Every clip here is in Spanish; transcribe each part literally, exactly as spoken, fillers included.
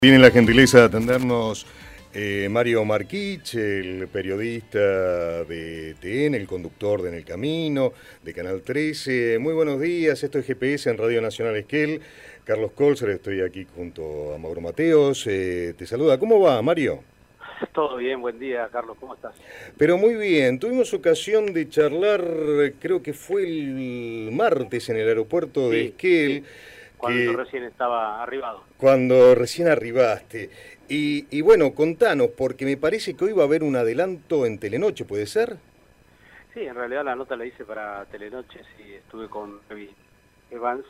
Tiene la gentileza de atendernos eh, Mario Marquich, el periodista de T N, el conductor de En el Camino, de Canal trece. Muy buenos días, esto es G P S en Radio Nacional Esquel. Carlos Colzer, estoy aquí junto a Mauro Mateos. Eh, te saluda. ¿Cómo va, Mario? Todo bien, buen día, Carlos, ¿cómo estás? Pero muy bien, tuvimos ocasión de charlar, creo que fue el martes en el aeropuerto de Sí, Esquel. sí. Cuando que... yo recién estaba arribado. Cuando recién arribaste. Y, y bueno, contanos, porque me parece que hoy va a haber un adelanto en Telenoche, ¿puede ser? Sí, en realidad la nota la hice para Telenoche, sí, estuve con Evans,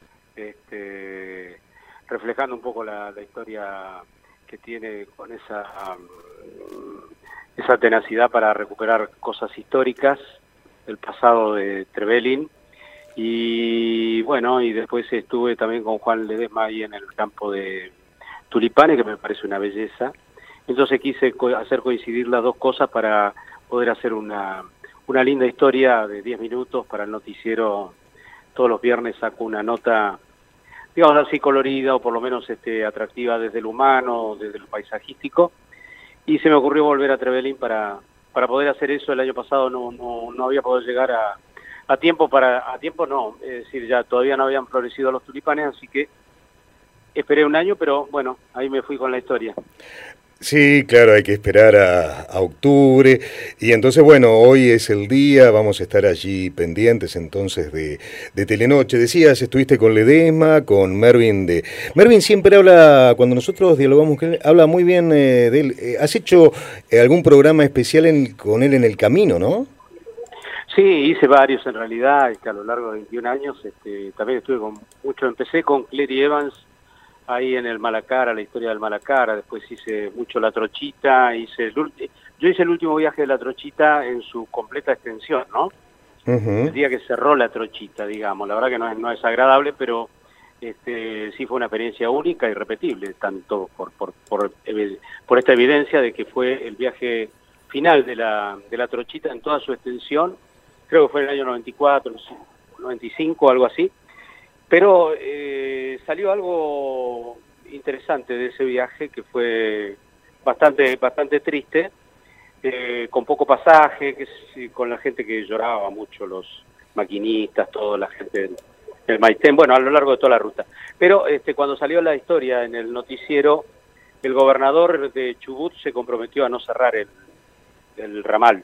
este, reflejando un poco la, la historia que tiene con esa, um, esa tenacidad para recuperar cosas históricas del pasado de Trevelin. Y bueno, y después estuve también con Juan Ledesma ahí en el campo de tulipanes, que me parece una belleza. Entonces quise co hacer coincidir las dos cosas para poder hacer una, una linda historia de diez minutos para el noticiero. Todos los viernes saco una nota, digamos así, colorida o por lo menos este, atractiva desde lo humano, desde lo paisajístico. Y se me ocurrió volver a Trevelin para, para poder hacer eso. El año pasado no, no, no había podido llegar a... A tiempo, para a tiempo no, es decir, ya todavía no habían florecido los tulipanes, así que esperé un año, pero bueno, ahí me fui con la historia. Sí, claro, hay que esperar a, a octubre. Y entonces, bueno, hoy es el día, vamos a estar allí pendientes entonces de, de Telenoche. Decías, estuviste con Ledesma, con Mervin de... Mervin siempre habla, cuando nosotros dialogamos con él, habla muy bien eh, de él. Eh, ¿Has hecho eh, algún programa especial en, con él en El Camino, no? Sí, hice varios en realidad, este, a lo largo de veintiún años, este, también estuve con mucho, empecé con Clary Evans, ahí en el Malacara, la historia del Malacara, después hice mucho La Trochita, hice el yo hice el último viaje de La Trochita en su completa extensión, ¿no? Uh-huh. El día que cerró La Trochita, digamos, la verdad que no es, no es agradable, pero este, sí fue una experiencia única y repetible, tanto por, por, por, por esta evidencia de que fue el viaje final de la, de La Trochita en toda su extensión. Creo que fue en el año noventa y cuatro, noventa y cinco, algo así. Pero eh, salió algo interesante de ese viaje, que fue bastante bastante triste, eh, con poco pasaje, que, con la gente que lloraba mucho, los maquinistas, toda la gente del, del Maitén, bueno, a lo largo de toda la ruta. Pero este, cuando salió la historia en el noticiero, el gobernador de Chubut se comprometió a no cerrar el, el ramal.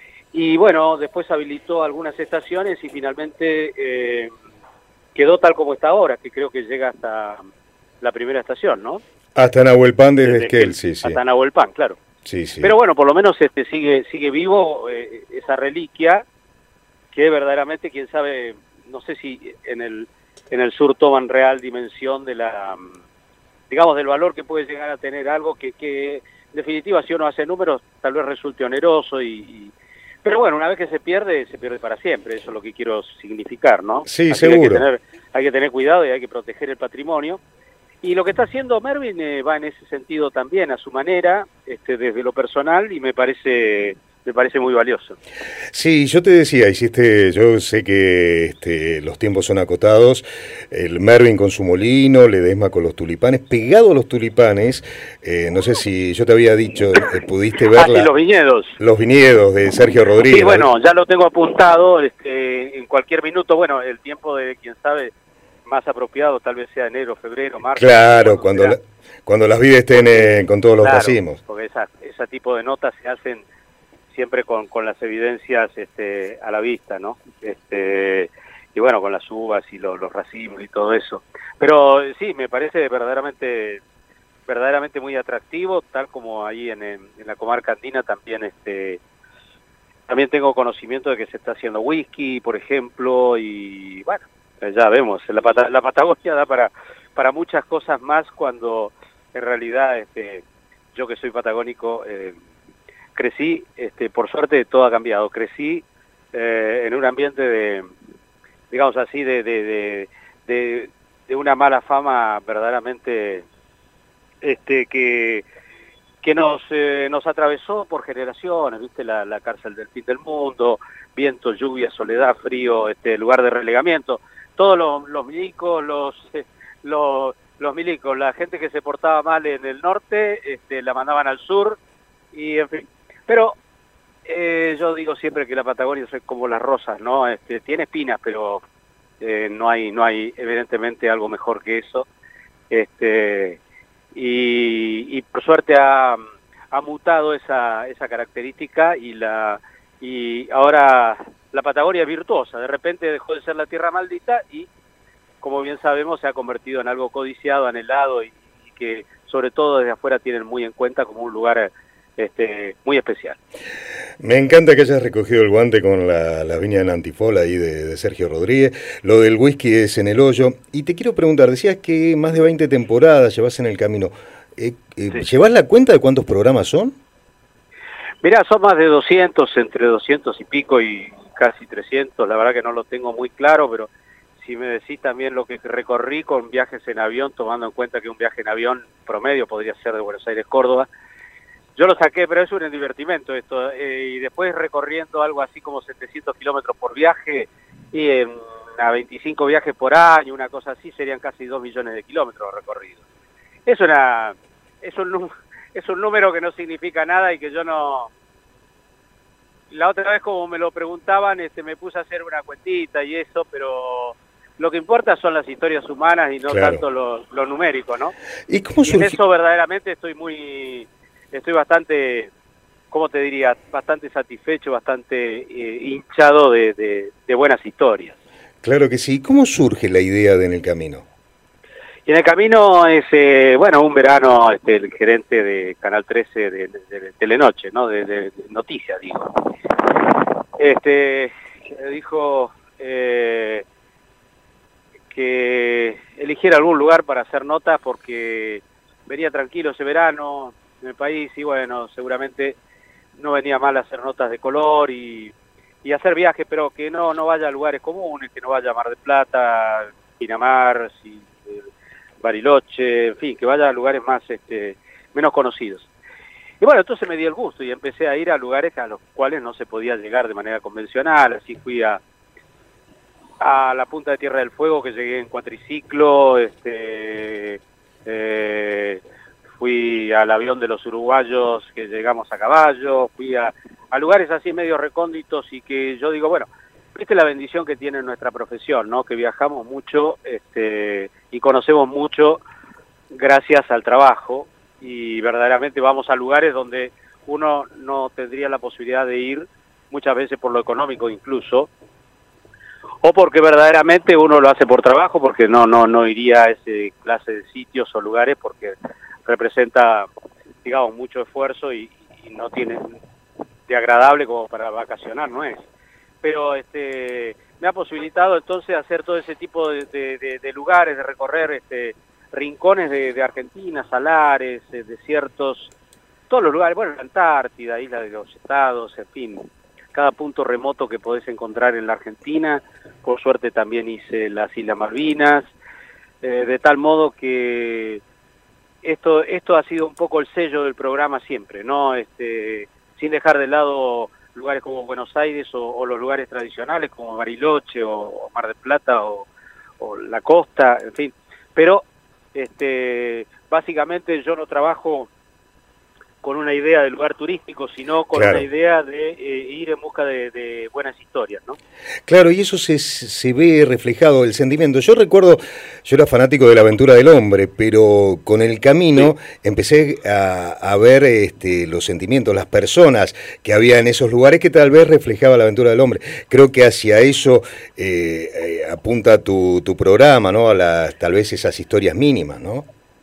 Y bueno, después habilitó algunas estaciones y finalmente eh, quedó tal como está ahora, que creo que llega hasta la primera estación, ¿no? Hasta Nahuelpan desde, desde Esquel, sí, sí. Hasta Nahuelpan, claro. Sí, sí. Pero bueno, por lo menos este sigue sigue vivo eh, esa reliquia, que verdaderamente, quién sabe, no sé si en el en el sur toman real dimensión de la, digamos, del valor que puede llegar a tener algo que, que en definitiva, si uno hace números, tal vez resulte oneroso y... y pero bueno, una vez que se pierde, se pierde para siempre, eso es lo que quiero significar, ¿no? Sí, Así seguro. Hay que, tener, hay que tener cuidado y hay que proteger el patrimonio. Y lo que está haciendo Mervin eh, va en ese sentido también, a su manera, este, desde lo personal, y me parece... me parece muy valioso. Sí, yo te decía, hiciste, yo sé que este, los tiempos son acotados, el Mervin con su molino, Ledesma con los tulipanes, pegado a los tulipanes, eh, no sé si yo te había dicho, eh, pudiste ver ah, sí, los viñedos. Los viñedos de Sergio Rodríguez. Sí, bueno, ya lo tengo apuntado, este, en cualquier minuto, bueno, el tiempo de, quién sabe, más apropiado, tal vez sea enero, febrero, marzo. Claro, cuando, la, cuando las vides estén eh, con todos los claro, racimos. Porque esa, ese tipo de notas se hacen siempre con, con las evidencias este, a la vista, ¿no? Este, y bueno, con las uvas y los, los racimos y todo eso. Pero sí, me parece verdaderamente verdaderamente muy atractivo, tal como ahí en, en, en la comarca andina también este también tengo conocimiento de que se está haciendo whisky, por ejemplo, y bueno, ya vemos, la, Pat la Patagonia da para, para muchas cosas más, cuando en realidad este, yo que soy patagónico, eh, crecí, este, por suerte todo ha cambiado, crecí eh, en un ambiente de, digamos así, de, de, de, de, de una mala fama verdaderamente este, que, que nos, eh, nos atravesó por generaciones, viste, la, la cárcel del fin del mundo, viento, lluvia, soledad, frío, este, lugar de relegamiento, todos los, los milicos, los, eh, los los milicos, la gente que se portaba mal en el norte, este, la mandaban al sur, y en fin. Pero eh, yo digo siempre que la Patagonia es como las rosas, ¿no? Este, tiene espinas, pero eh, no hay, no hay evidentemente algo mejor que eso. Este, y, y por suerte ha, ha mutado esa, esa característica, y la y ahora la Patagonia es virtuosa. De repente dejó de ser la tierra maldita y, como bien sabemos, se ha convertido en algo codiciado, anhelado, y, y que sobre todo desde afuera tienen muy en cuenta como un lugar este, muy especial. Me encanta que hayas recogido el guante con la, la viña en Antifola ahí de, de Sergio Rodríguez. Lo del whisky es en el hoyo. Y te quiero preguntar, decías que más de veinte temporadas llevas en el camino. Eh, eh, sí. ¿Llevas la cuenta de cuántos programas son? Mirá, son más de doscientos, entre doscientos y pico y casi trescientos. La verdad que no lo tengo muy claro, pero si me decís también lo que recorrí con viajes en avión, tomando en cuenta que un viaje en avión promedio podría ser de Buenos Aires a Córdoba, yo lo saqué, pero es un divertimento esto, eh, y después recorriendo algo así como setecientos kilómetros por viaje, y en, a veinticinco viajes por año, una cosa así, serían casi dos millones de kilómetros recorridos. Es, una, es, un, es un número que no significa nada y que yo no... La otra vez, como me lo preguntaban, este, me puse a hacer una cuentita y eso, pero lo que importa son las historias humanas y no claro. tanto lo, lo numérico, ¿no? ¿Y cómo y en eso verdaderamente estoy muy... Estoy bastante, ¿cómo te diría? Bastante satisfecho, bastante eh, hinchado de, de, de buenas historias. Claro que sí. ¿Cómo surge la idea de En el Camino? Y En el Camino es, eh, bueno, un verano, este, el gerente de Canal trece de, de, de Telenoche, ¿no? De, de, de Noticias, digo. Este, dijo eh, que eligiera algún lugar para hacer notas porque venía tranquilo ese verano en el país, y bueno, seguramente no venía mal hacer notas de color y, y hacer viajes, pero que no no vaya a lugares comunes, que no vaya a Mar del Plata, Pinamar, si, eh, Bariloche, en fin, que vaya a lugares más este, menos conocidos. Y bueno, entonces me di el gusto y empecé a ir a lugares a los cuales no se podía llegar de manera convencional. Así fui a, a la punta de Tierra del Fuego, que llegué en cuatriciclo, este... Eh, fui al avión de los uruguayos, que llegamos a caballo, fui a, a lugares así medio recónditos, y que yo digo, bueno, esta es la bendición que tiene nuestra profesión, ¿no? Que viajamos mucho este, y conocemos mucho gracias al trabajo, y verdaderamente vamos a lugares donde uno no tendría la posibilidad de ir, muchas veces por lo económico incluso, o porque verdaderamente uno lo hace por trabajo, porque no no no iría a ese clase de sitios o lugares, porque representa, digamos, mucho esfuerzo y, y no tiene de agradable como para vacacionar, no es. Pero este me ha posibilitado entonces hacer todo ese tipo de, de, de, de lugares, de recorrer este rincones de, de Argentina, salares, eh, desiertos, todos los lugares, bueno, la Antártida, Isla de los Estados, en fin, cada punto remoto que podés encontrar en la Argentina. Por suerte también hice las Islas Malvinas, eh, de tal modo que esto esto ha sido un poco el sello del programa siempre, ¿no? Este, sin dejar de lado lugares como Buenos Aires o, o los lugares tradicionales como Bariloche o, o Mar del Plata o, o la costa, en fin. Pero este, básicamente yo no trabajo con una idea de lugar turístico, sino con claro. una idea de eh, ir en busca de, de buenas historias, ¿no? Claro, y eso se, se ve reflejado, el sentimiento. Yo recuerdo, yo era fanático de la aventura del hombre, pero con El Camino sí. empecé a, a ver este, los sentimientos, las personas que había en esos lugares, que tal vez reflejaba la aventura del hombre. Creo que hacia eso eh, eh, apunta tu, tu programa, ¿no? A las, tal vez esas historias mínimas, ¿no?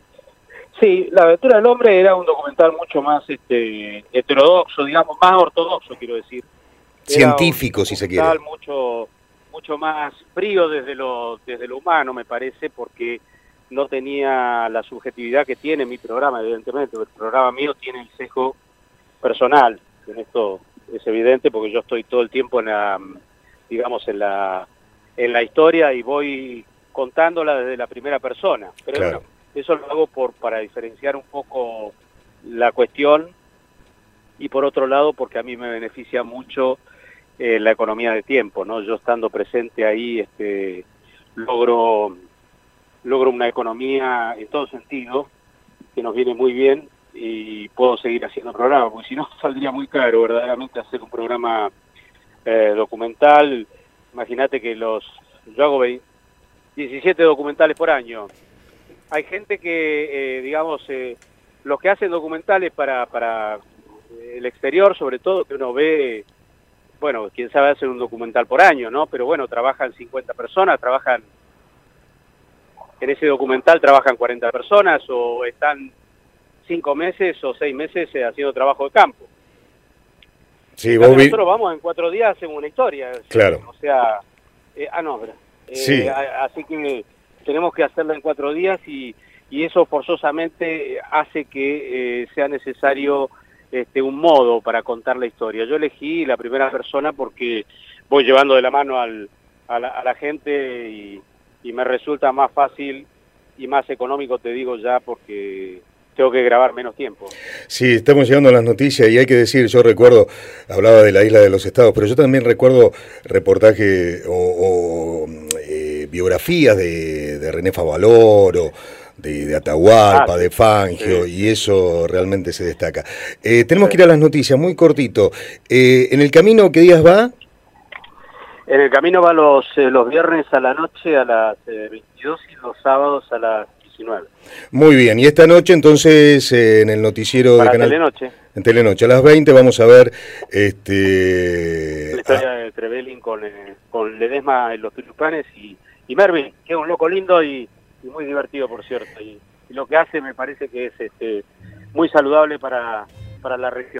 Sí, La aventura del hombre era un documental mucho más este, heterodoxo, digamos, más ortodoxo, quiero decir. Era científico, si se quiere. Mucho, mucho más frío desde lo, desde lo humano, me parece, porque no tenía la subjetividad que tiene mi programa, evidentemente. El programa mío tiene el sesgo personal, en esto es evidente, porque yo estoy todo el tiempo en la, digamos, en la, en la historia y voy contándola desde la primera persona. Pero claro. bueno, eso lo hago por para diferenciar un poco la cuestión, y por otro lado porque a mí me beneficia mucho eh, la economía de tiempo, ¿no? Yo estando presente ahí este, logro logro una economía en todo sentido, que nos viene muy bien, y puedo seguir haciendo programas, porque si no saldría muy caro verdaderamente hacer un programa eh, documental. Imagínate que los yo hago diecisiete documentales por año. Hay gente que, eh, digamos, eh, los que hacen documentales para, para el exterior, sobre todo, que uno ve, bueno, quién sabe hacer un documental por año, ¿no? Pero bueno, trabajan cincuenta personas, trabajan, en ese documental trabajan cuarenta personas, o están cinco meses o seis meses eh, haciendo trabajo de campo. Sí, vos vi... Nosotros vamos en cuatro días, hacemos una historia. Claro. O sea, eh, ah, no, eh, sí. a, así que tenemos que hacerla en cuatro días y, y eso forzosamente hace que eh, sea necesario este, un modo para contar la historia. Yo elegí la primera persona porque voy llevando de la mano al, a, la, a la gente y, y me resulta más fácil y más económico, te digo ya, porque tengo que grabar menos tiempo. Sí, estamos llegando a las noticias y hay que decir, yo recuerdo, hablaba de la Isla de los Estados, pero yo también recuerdo reportaje o, o eh, biografías de, de René Favaloro, de, de Atahualpa, ah, sí. de Fangio, sí. Y eso realmente se destaca. Eh, tenemos sí. que ir a las noticias, muy cortito. Eh, ¿En el camino qué días va? En el camino va los, eh, los viernes a la noche a las eh, veintidós y los sábados a las diecinueve. Muy bien, y esta noche entonces eh, en el noticiero Para de Canal... Telenoche. En Telenoche, a las veinte vamos a ver... este la historia ah. de Trevelin con, eh, con Ledesma en los Tulipanes y, y Mervyn, que es un loco lindo y, y muy divertido, por cierto. Y, y lo que hace me parece que es este muy saludable para, para la región.